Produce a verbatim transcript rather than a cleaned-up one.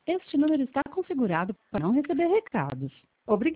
Este número está configurado para não receber recados. Obrigada.